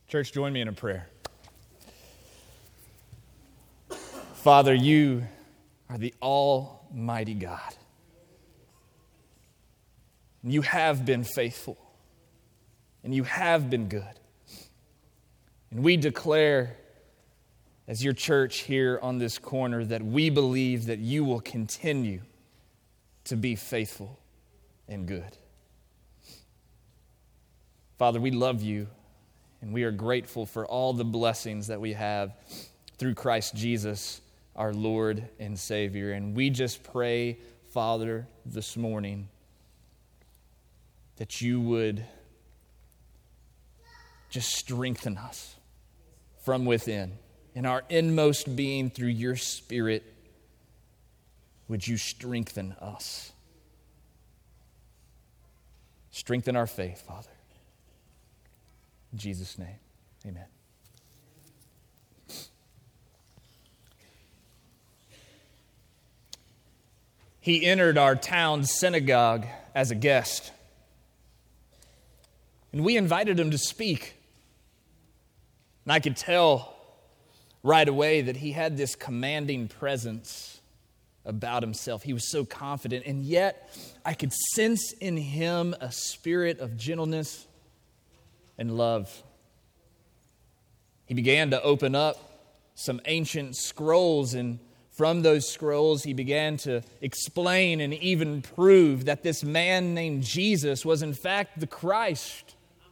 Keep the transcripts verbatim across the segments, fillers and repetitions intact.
Church, join me in a prayer. Father, you are the Almighty God. You have been faithful, and you have been good. And we declare, as your church here on this corner, that we believe that you will continue to be faithful and good. Father, we love you, and we are grateful for all the blessings that we have through Christ Jesus, our Lord and Savior. And we just pray, Father, this morning, that you would just strengthen us from within. In our inmost being, through your Spirit, would you strengthen us? Strengthen our faith, Father. In Jesus' name, amen. He entered our town's synagogue as a guest, and we invited him to speak. And I could tell right away that he had this commanding presence about himself. He was so confident, and yet I could sense in him a spirit of gentleness and love. He began to open up some ancient scrolls, and from those scrolls he began to explain and even prove that this man named Jesus was in fact the Christ.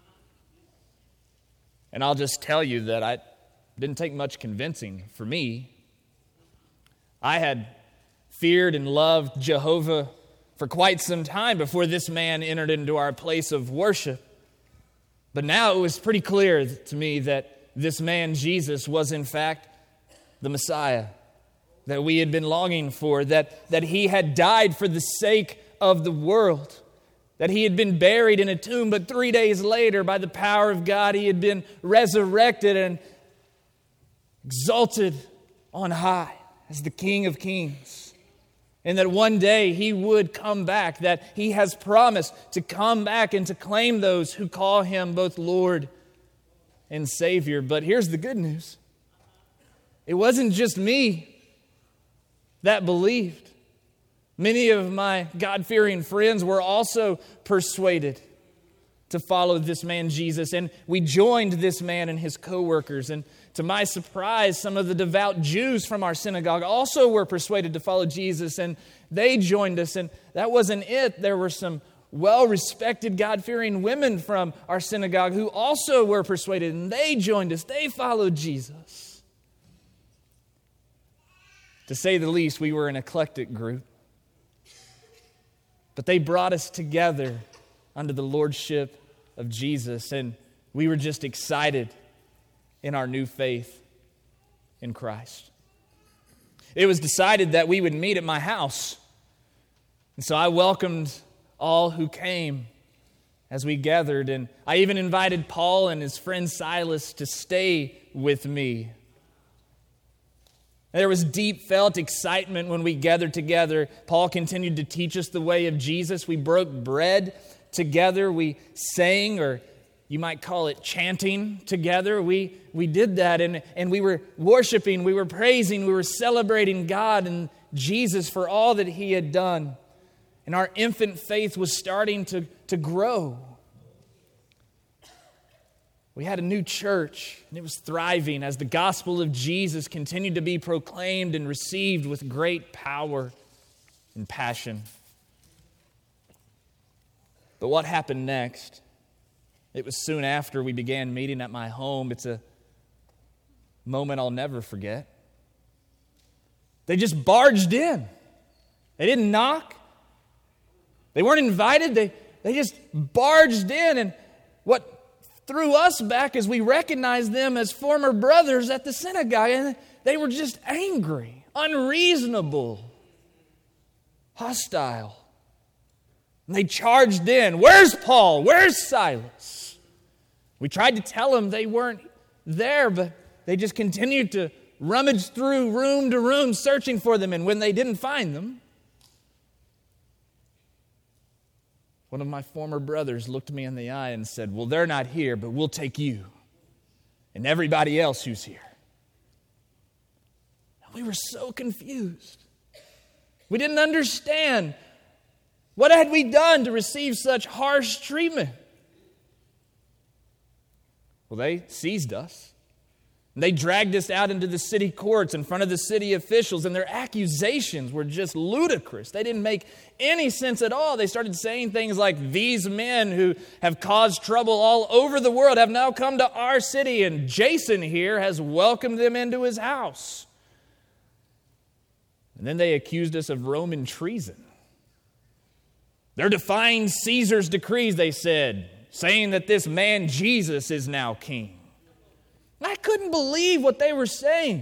And I'll just tell you that I didn't take much convincing for me. I had feared and loved Jehovah for quite some time before this man entered into our place of worship. But now it was pretty clear to me that this man, Jesus, was in fact the Messiah that we had been longing for, that, that he had died for the sake of the world, that he had been buried in a tomb, but three days later, by the power of God, he had been resurrected and exalted on high as the King of Kings. And that one day he would come back, that he has promised to come back and to claim those who call him both Lord and Savior. But here's the good news. It wasn't just me that believed. Many of my God-fearing friends were also persuaded to follow this man Jesus, and we joined this man and his co-workers. And to my surprise, some of the devout Jews from our synagogue also were persuaded to follow Jesus, and they joined us. And that wasn't it. There were some well-respected, God-fearing women from our synagogue who also were persuaded, and they joined us. They followed Jesus. To say the least, we were an eclectic group. But they brought us together under the lordship of Jesus, and we were just excited in our new faith in Christ. It was decided that we would meet at my house. And so I welcomed all who came as we gathered, and I even invited Paul and his friend Silas to stay with me. There was deep felt excitement when we gathered together. Paul continued to teach us the way of Jesus. We broke bread together. We sang, or you might call it chanting together. We we did that, and, and we were worshiping, we were praising, we were celebrating God and Jesus for all that he had done. And our infant faith was starting to, to grow. We had a new church, and it was thriving as the gospel of Jesus continued to be proclaimed and received with great power and passion. But what happened next? It was soon after we began meeting at my home. It's a moment I'll never forget. They just barged in. They didn't knock. They weren't invited. They, they just barged in, and what threw us back as we recognized them as former brothers at the synagogue. And they were just angry, unreasonable, hostile. And they charged in. Where's Paul? Where's Silas? We tried to tell them they weren't there, but they just continued to rummage through room to room searching for them. And when they didn't find them, one of my former brothers looked me in the eye and said, well, they're not here, but we'll take you. and everybody else who's here. We were so confused. We didn't understand. What had we done to receive such harsh treatment? Well, they seized us. They dragged us out into the city courts in front of the city officials, and their accusations were just ludicrous. They didn't make any sense at all. They started saying things like, these men who have caused trouble all over the world have now come to our city, and Jason here has welcomed them into his house. And then they accused us of Roman treason. They're defying Caesar's decrees, they said, saying that this man Jesus is now king. I couldn't believe what they were saying.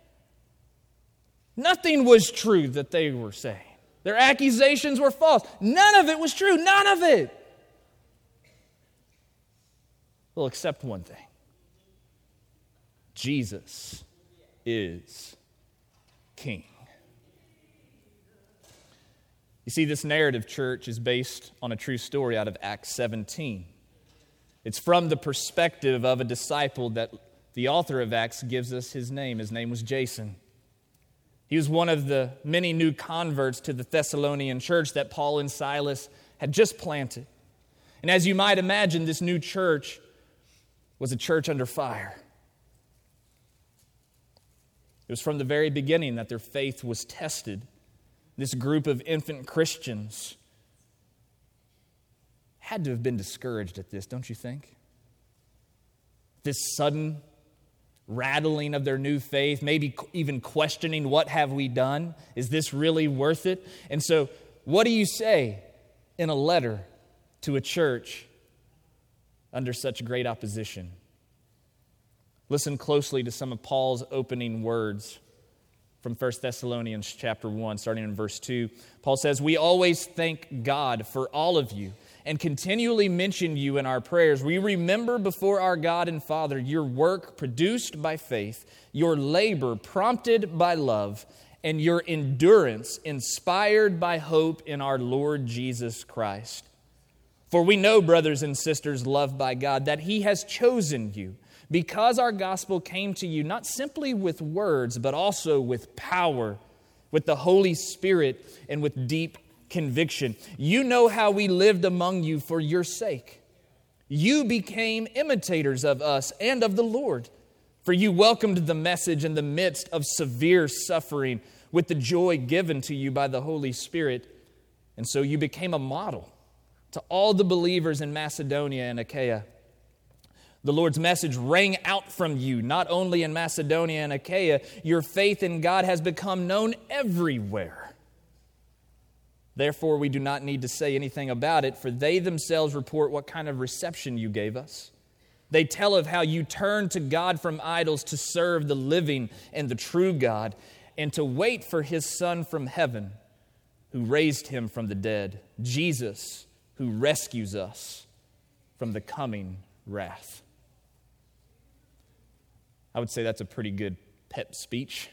Nothing was true that they were saying. Their accusations were false. None of it was true. None of it. Well, except one thing. Jesus is king. You see, this narrative, church, is based on a true story out of Acts seventeen. It's from the perspective of a disciple that the author of Acts gives us his name. His name was Jason. He was one of the many new converts to the Thessalonian church that Paul and Silas had just planted. And as you might imagine, this new church was a church under fire. It was from the very beginning that their faith was tested. This group of infant Christians had to have been discouraged at this, don't you think? This sudden rattling of their new faith, maybe even questioning, what have we done? Is this really worth it? And so, what do you say in a letter to a church under such great opposition? Listen closely to some of Paul's opening words from First Thessalonians chapter one, starting in verse two. Paul says, "We always thank God for all of you and continually mention you in our prayers. We remember before our God and Father your work produced by faith, your labor prompted by love, and your endurance inspired by hope in our Lord Jesus Christ. For we know, brothers and sisters loved by God, that He has chosen you, because our gospel came to you not simply with words, but also with power, with the Holy Spirit, and with deep conviction. You know how we lived among you for your sake. You became imitators of us and of the Lord, for you welcomed the message in the midst of severe suffering with the joy given to you by the Holy Spirit. And so you became a model to all the believers in Macedonia and Achaia. The Lord's message rang out from you, not only in Macedonia and Achaia. Your faith in God has become known everywhere. Therefore, we do not need to say anything about it, for they themselves report what kind of reception you gave us. They tell of how you turned to God from idols to serve the living and the true God, and to wait for His Son from heaven, who raised Him from the dead, Jesus, who rescues us from the coming wrath." I would say that's a pretty good pep speech.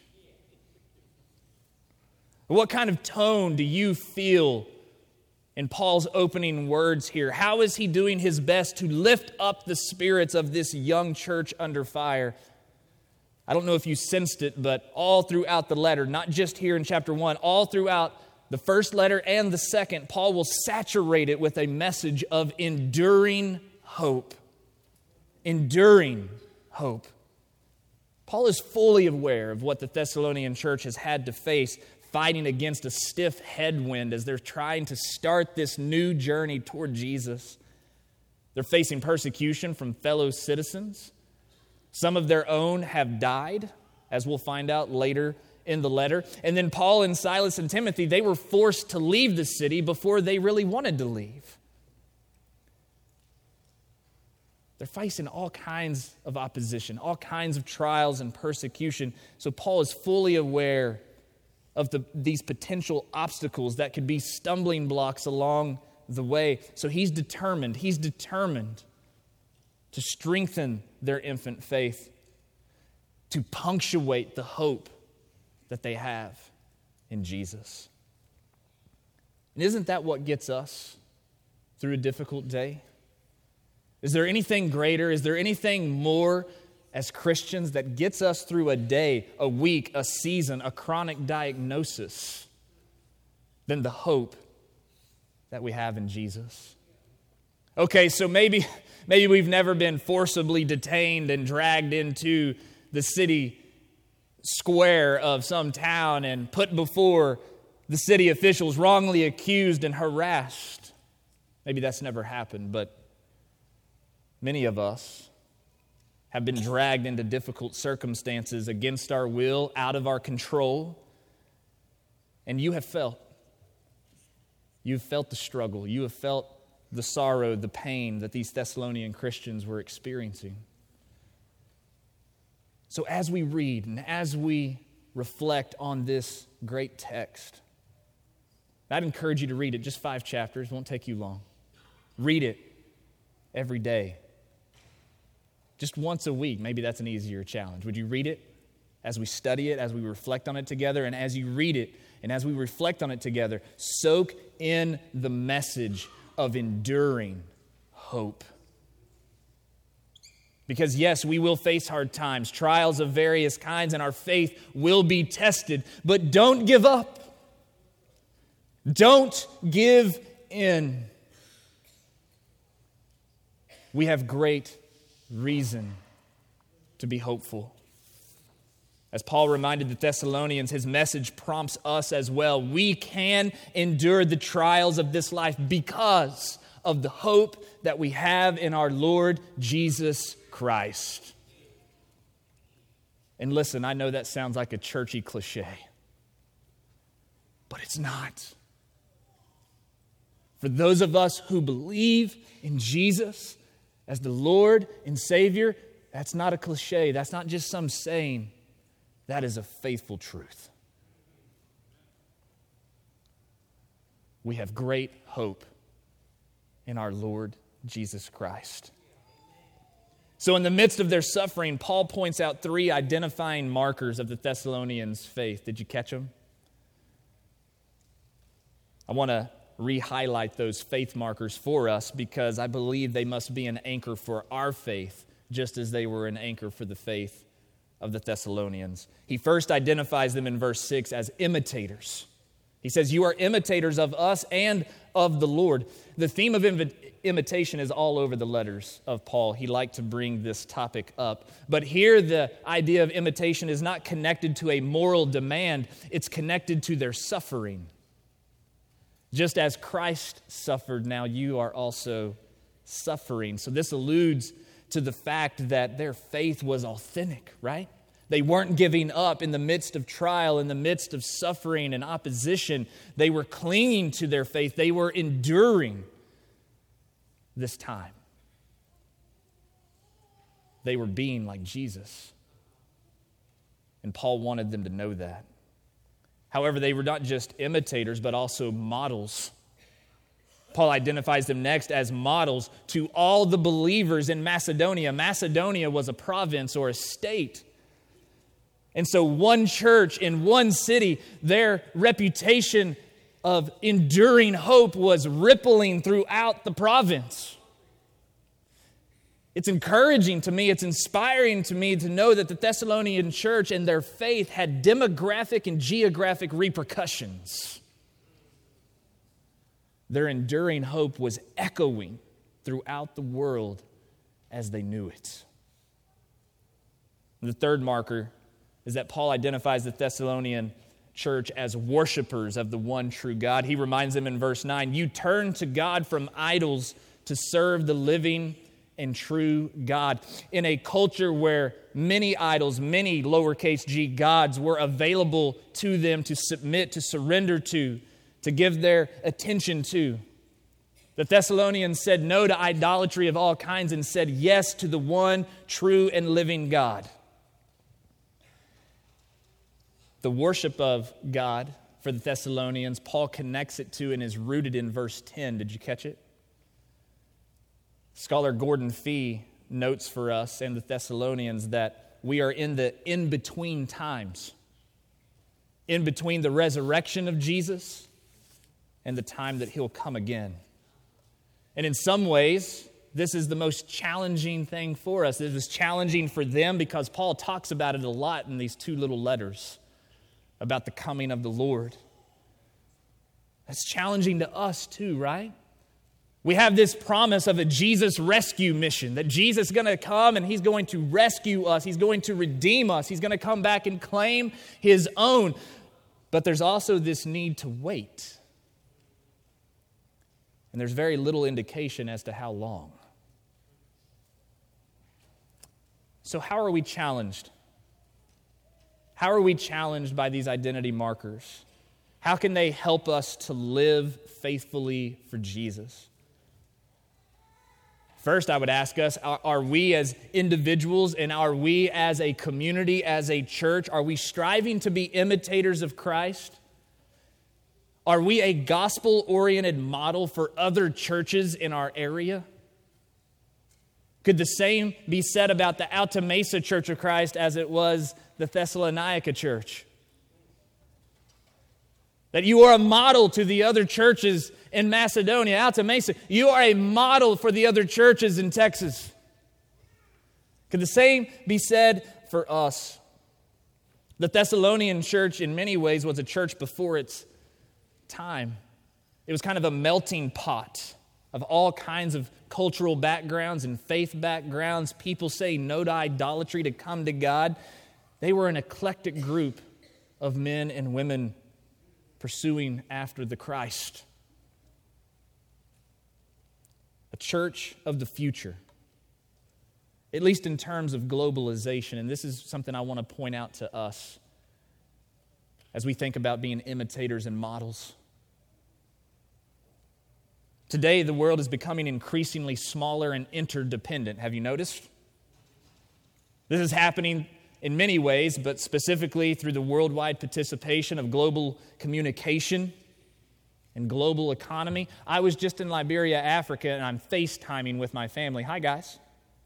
What kind of tone do you feel in Paul's opening words here? How is he doing his best to lift up the spirits of this young church under fire? I don't know if you sensed it, but all throughout the letter, not just here in chapter one, all throughout the first letter and the second, Paul will saturate it with a message of enduring hope. Enduring hope. Paul is fully aware of what the Thessalonian church has had to face, fighting against a stiff headwind as they're trying to start this new journey toward Jesus. They're facing persecution from fellow citizens. Some of their own have died, as we'll find out later in the letter. And then Paul and Silas and Timothy, they were forced to leave the city before they really wanted to leave. They're facing all kinds of opposition, all kinds of trials and persecution. So Paul is fully aware of the, these potential obstacles that could be stumbling blocks along the way. So he's determined, he's determined to strengthen their infant faith, to punctuate the hope that they have in Jesus. And isn't that what gets us through a difficult day? Is there anything greater? Is there anything more as Christians that gets us through a day, a week, a season, a chronic diagnosis than the hope that we have in Jesus? Okay, so maybe, maybe we've never been forcibly detained and dragged into the city square of some town and put before the city officials, wrongly accused and harassed. Maybe that's never happened, but many of us have been dragged into difficult circumstances against our will, out of our control, and you have felt. You've felt the struggle. You have felt the sorrow, the pain that these Thessalonian Christians were experiencing. So as we read and as we reflect on this great text, I'd encourage you to read it, just five chapters, won't take you long. Read it every day. Just once a week, maybe that's an easier challenge. Would you read it as we study it, as we reflect on it together? And as you read it and as we reflect on it together, soak in the message of enduring hope. Because yes, we will face hard times, trials of various kinds, and our faith will be tested. But don't give up. Don't give in. We have great reason to be hopeful. As Paul reminded the Thessalonians, his message prompts us as well. We can endure the trials of this life because of the hope that we have in our Lord Jesus Christ. And listen, I know that sounds like a churchy cliche, but it's not. For those of us who believe in Jesus as the Lord and Savior, that's not a cliche. That's not just some saying. That is a faithful truth. We have great hope in our Lord Jesus Christ. So in the midst of their suffering, Paul points out three identifying markers of the Thessalonians' faith. Did you catch them? I want to re-highlight those faith markers for us because I believe they must be an anchor for our faith, just as they were an anchor for the faith of the Thessalonians. He first identifies them in verse six as imitators. He says, "You are imitators of us and of the Lord." The theme of invi- imitation is all over the letters of Paul. He liked to bring this topic up. But here the idea of imitation is not connected to a moral demand. It's connected to their suffering. Just as Christ suffered, now you are also suffering. So this alludes to the fact that their faith was authentic, right? They weren't giving up in the midst of trial, in the midst of suffering and opposition. They were clinging to their faith. They were enduring this time. They were being like Jesus. And Paul wanted them to know that. However, they were not just imitators, but also models. Paul identifies them next as models to all the believers in Macedonia. Macedonia was a province or a state. And so one church in one city, their reputation of enduring hope was rippling throughout the province. It's encouraging to me, it's inspiring to me to know that the Thessalonian church and their faith had demographic and geographic repercussions. Their enduring hope was echoing throughout the world as they knew it. And the third marker is that Paul identifies the Thessalonian church as worshipers of the one true God. He reminds them in verse nine, "You turn to God from idols to serve the living and true God." In a culture where many idols, many lowercase g gods were available to them to submit, to surrender to, to give their attention to, the Thessalonians said no to idolatry of all kinds and said yes to the one true and living God. The worship of God for the Thessalonians, Paul connects it to and is rooted in verse ten. Did you catch it? Scholar Gordon Fee notes for us and the Thessalonians that we are in the in-between times, in between the resurrection of Jesus and the time that he'll come again. And in some ways, this is the most challenging thing for us. It is challenging for them because Paul talks about it a lot in these two little letters about the coming of the Lord. That's challenging to us too, right? We have this promise of a Jesus rescue mission, that Jesus is going to come and he's going to rescue us. He's going to redeem us. He's going to come back and claim his own. But there's also this need to wait. And there's very little indication as to how long. So how are we challenged? How are we challenged by these identity markers? How can they help us to live faithfully for Jesus? First, I would ask us, are, are we as individuals and are we as a community, as a church, are we striving to be imitators of Christ? Are we a gospel-oriented model for other churches in our area? Could the same be said about the Alta Mesa Church of Christ as it was the Thessalonica Church? That you are a model to the other churches in Macedonia, Alta Mesa. You are a model for the other churches in Texas. Could the same be said for us? The Thessalonian church, in many ways, was a church before its time. It was kind of a melting pot of all kinds of cultural backgrounds and faith backgrounds. People say no to idolatry, to come to God. They were an eclectic group of men and women pursuing after the Christ. A church of the future, at least in terms of globalization. And this is something I want to point out to us as we think about being imitators and models. Today, the world is becoming increasingly smaller and interdependent. Have you noticed? This is happening in many ways, but specifically through the worldwide participation of global communication and global economy. I was just in Liberia, Africa, and I'm FaceTiming with my family. Hi, guys.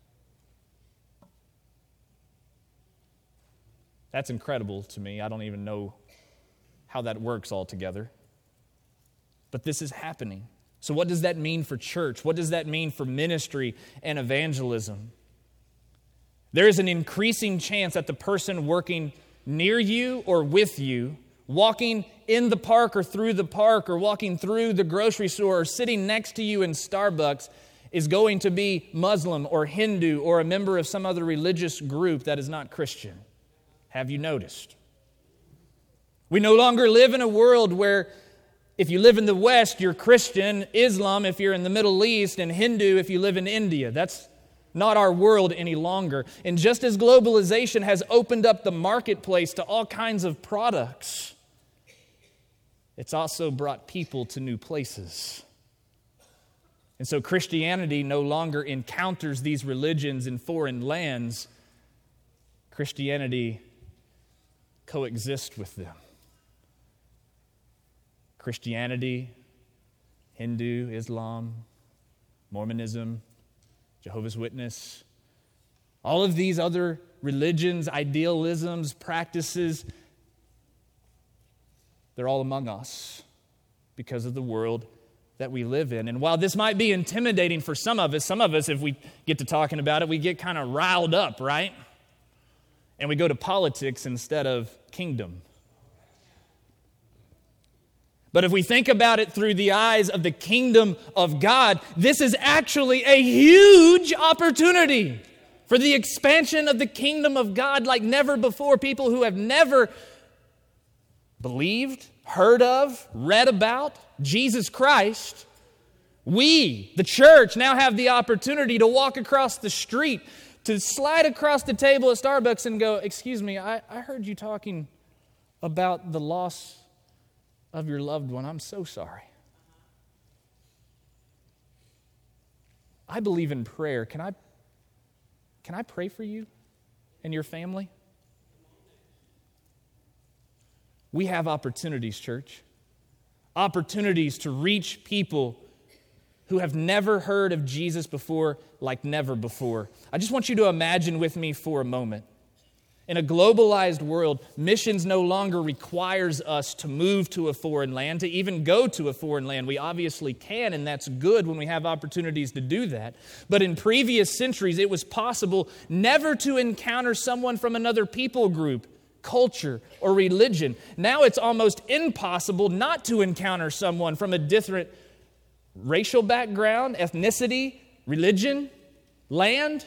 That's incredible to me. I don't even know how that works altogether. But this is happening. So what does that mean for church? What does that mean for ministry and evangelism? There is an increasing chance that the person working near you or with you, walking in the park or through the park or walking through the grocery store or sitting next to you in Starbucks is going to be Muslim or Hindu or a member of some other religious group that is not Christian. Have you noticed? We no longer live in a world where if you live in the West, you're Christian, Islam if you're in the Middle East, and Hindu if you live in India. That's not our world any longer. And just as globalization has opened up the marketplace to all kinds of products, it's also brought people to new places. And so Christianity no longer encounters these religions in foreign lands. Christianity coexists with them. Christianity, Hindu, Islam, Mormonism, Jehovah's Witness, all of these other religions, idealisms, practices, they're all among us because of the world that we live in. And while this might be intimidating for some of us, some of us, if we get to talking about it, we get kind of riled up, right? And we go to politics instead of kingdom. But if we think about it through the eyes of the kingdom of God, this is actually a huge opportunity for the expansion of the kingdom of God like never before. People who have never believed, heard of, read about Jesus Christ, we, the church, now have the opportunity to walk across the street, to slide across the table at Starbucks and go, excuse me, I, I heard you talking about the loss of your loved one. I'm so sorry. I believe in prayer. Can I, can I pray for you and your family? We have opportunities, church. Opportunities to reach people who have never heard of Jesus before like never before. I just want you to imagine with me for a moment. In a globalized world, missions no longer requires us to move to a foreign land, to even go to a foreign land. We obviously can, and that's good when we have opportunities to do that. But in previous centuries, it was possible never to encounter someone from another people group, culture, or religion. Now it's almost impossible not to encounter someone from a different racial background, ethnicity, religion, land.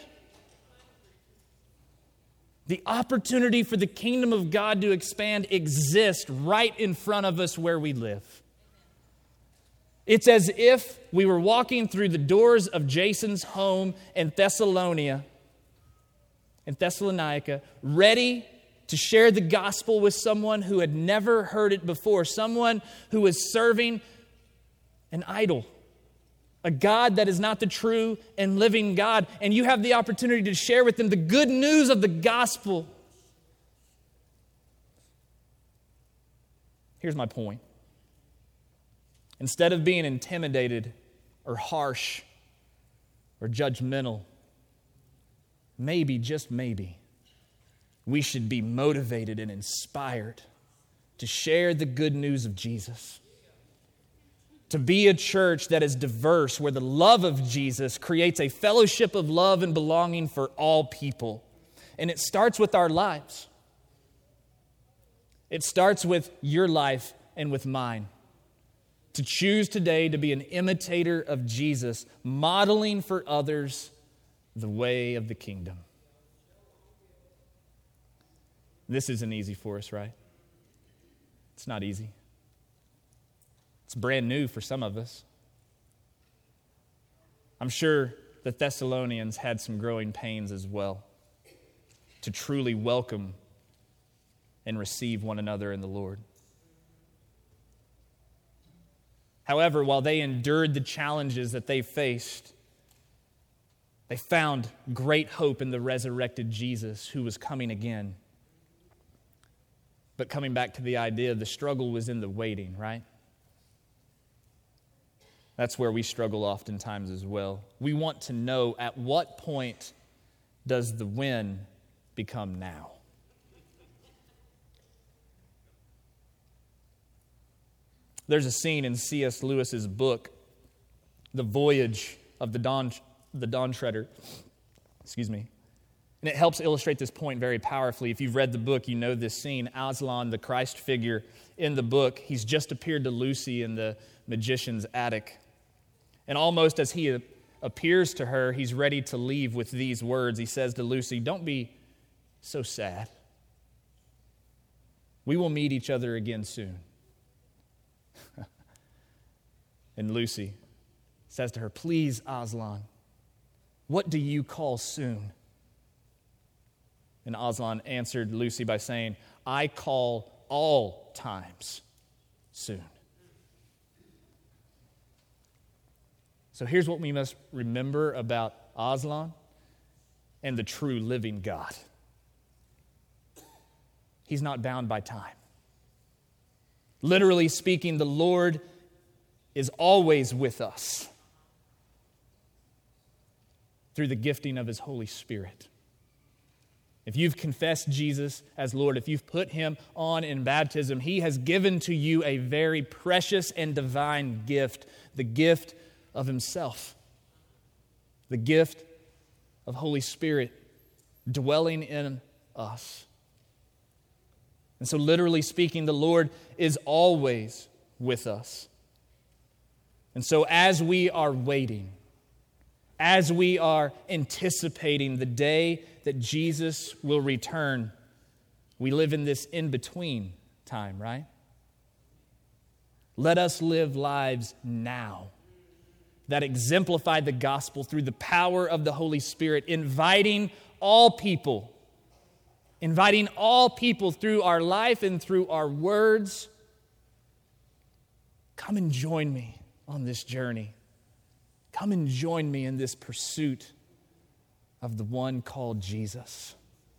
The opportunity for the kingdom of God to expand exists right in front of us where we live. It's as if we were walking through the doors of Jason's home in Thessalonica, in Thessalonica, ready to share the gospel with someone who had never heard it before, someone who was serving an idol, a God that is not the true and living God. And you have the opportunity to share with them the good news of the gospel. Here's my point. Instead of being intimidated or harsh or judgmental, maybe, just maybe, we should be motivated and inspired to share the good news of Jesus. To be a church that is diverse, where the love of Jesus creates a fellowship of love and belonging for all people. And it starts with our lives. It starts with your life and with mine. To choose today to be an imitator of Jesus, modeling for others the way of the kingdom. This isn't easy for us, right? It's not easy. It's brand new for some of us. I'm sure the Thessalonians had some growing pains as well to truly welcome and receive one another in the Lord. However, while they endured the challenges that they faced, they found great hope in the resurrected Jesus who was coming again. But coming back to the idea, the struggle was in the waiting, right? That's where we struggle oftentimes as well. We want to know, at what point does the when become now? There's a scene in C S Lewis's book, The Voyage of the Dawn, the Dawn Treader. Excuse me. And it helps illustrate this point very powerfully. If you've read the book, you know this scene. Aslan, the Christ figure in the book, he's just appeared to Lucy in the magician's attic. And almost as he appears to her, he's ready to leave with these words. He says to Lucy, "Don't be so sad. We will meet each other again soon." And Lucy says to her, "Please, Aslan, what do you call soon?" And Aslan answered Lucy by saying, "I call all times soon." So here's what we must remember about Aslan and the true living God. He's not bound by time. Literally speaking, the Lord is always with us through the gifting of His Holy Spirit. If you've confessed Jesus as Lord, if you've put Him on in baptism, He has given to you a very precious and divine gift, the gift of Himself, the gift of Holy Spirit dwelling in us. And so literally speaking, the Lord is always with us. And so as we are waiting, as we are anticipating the day that Jesus will return, we live in this in-between time, right? Let us live lives now that exemplify the gospel through the power of the Holy Spirit, inviting all people, inviting all people through our life and through our words. Come and join me on this journey. Come and join me in this pursuit of the one called Jesus.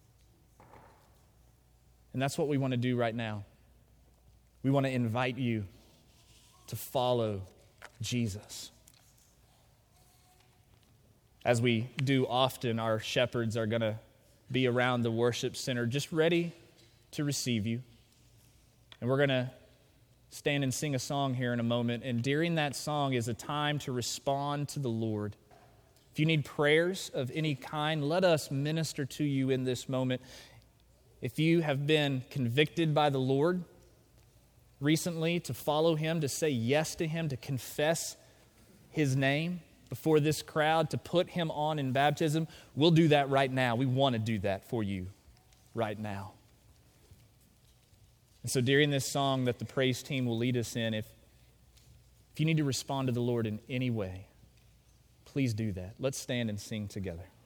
And that's what we want to do right now. We want to invite you to follow Jesus. As we do often, our shepherds are going to be around the worship center just ready to receive you. And we're going to stand and sing a song here in a moment. And during that song is a time to respond to the Lord. If you need prayers of any kind, let us minister to you in this moment. If you have been convicted by the Lord recently to follow Him, to say yes to Him, to confess His name before this crowd, to put Him on in baptism, we'll do that right now. We want to do that for you right now. And so during this song that the praise team will lead us in, if, if you need to respond to the Lord in any way, please do that. Let's stand and sing together.